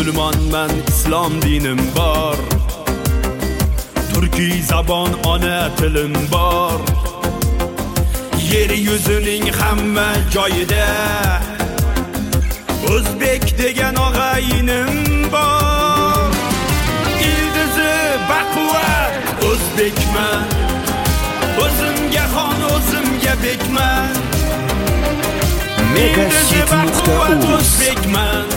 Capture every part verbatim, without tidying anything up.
Musulmonman, islom dinim bor, turkiy zabon ona tilim bor. Yer yuzining hamma joyida o'zbek degan og'ayinim bor. Ildizi baquvvat o'zbekman, o'zimga xon o'zimga bekman. Megahit nuqta uz o'zbekman,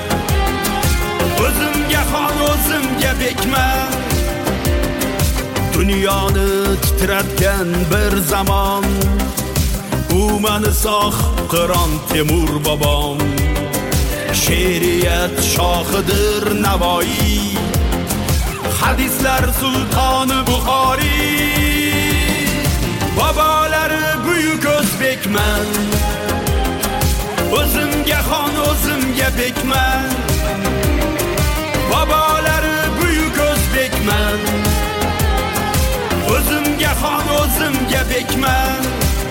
o'zimga xon o'zimga bekman. Dunyoni titratgan bir zamon, u mani sog' Qiron Temur bobom. She'riyat shohidir Navoiy, hadislar sultoni Buxoriy. Bobolari buyuk o'zbekman, o'zimga xon o'zimga bekman. Bobolari buyuk o'zbekman, o'zimga xon o'zimga bekman.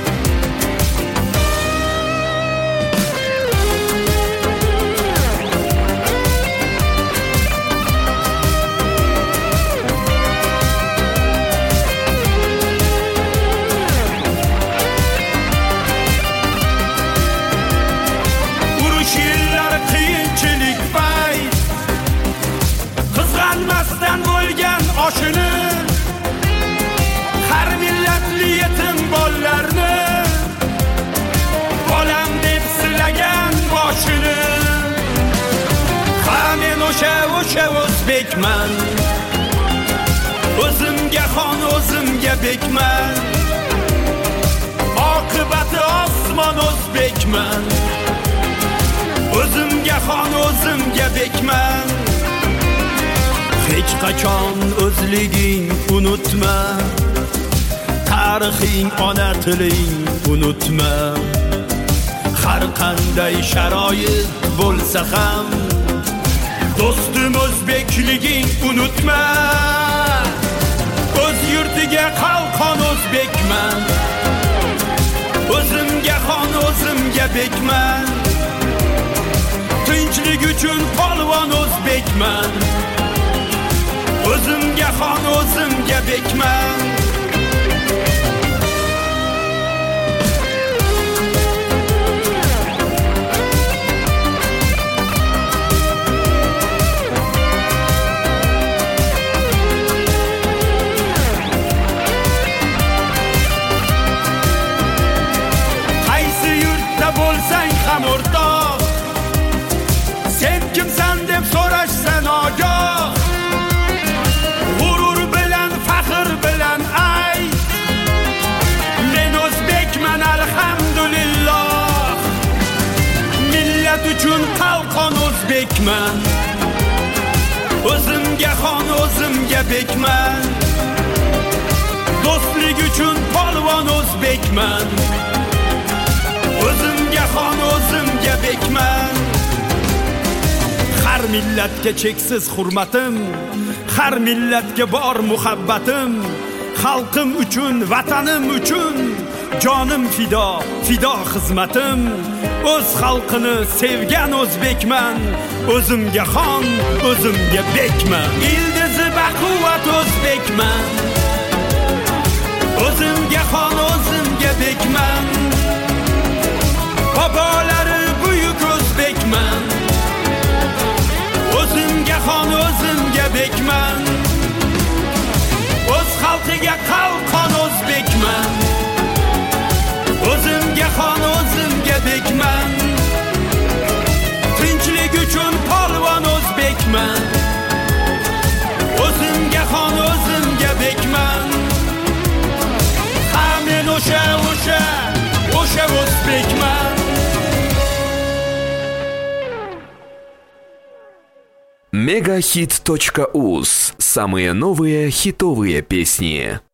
Urush yillari qiyinchilik payt, qizg'anmasdan bo'lgan oshini, har millatli yetim bollarni bolam deb silagan boshini. Ha, men o'sha o'sha o'zbekman, o'zimga xon o'zimga bekman. Oqibati osmon o'zbekman, o'zimga xon o'zimga bekman. Hech qachon o'zliging unutma, tarixing ona tiling unutma. Har qanday sharoit bo'lsa ham do'stim o'zbekliging unutma. O'z yurtiga qalqon o'zbekman, o'zimga xon o'zimga bekman. Tinchlik uchun polvon o'zbekman, o'zimga xon o'zimga bekman. Qaysi yurtda bo'lsang ham o'rtoq, sen kimsan deb so'rashsan ogoh. G'urur bilan, faxr bilan ayt, men o'zbekman alhamdulillah. Millat uchun qalqon o'zbekman, o'zimga xon o'zimga bekman. Do'stlik uchun polvon o'zbekman, o'zimga xon o'zimga bekman. Har millatga cheksiz hurmatim, har millatga bor muhabbatim. Xalqim uchun, vatanim uchun jonim fido, fido xizmatim. O'z xalqini sevgan o'zbekman, o'zimga xon o'zimga bekman. Ildizi baquvvat o'zbekman, o'zimga xon o'zimga bekman. Bobolari buyuk o'zbekman, o'zimga xon o'zimga bekman. O'z xalqiga qalqon o'zbekman, o'zimga xon o'zimga bekman. Tinchlik uchun polvon o'zbekman, o'zimga xon o'zimga bekman. Ha, men o'sha o'sha o'sha o'zbekman. Megahit точка уз. Самые новые хитовые песни.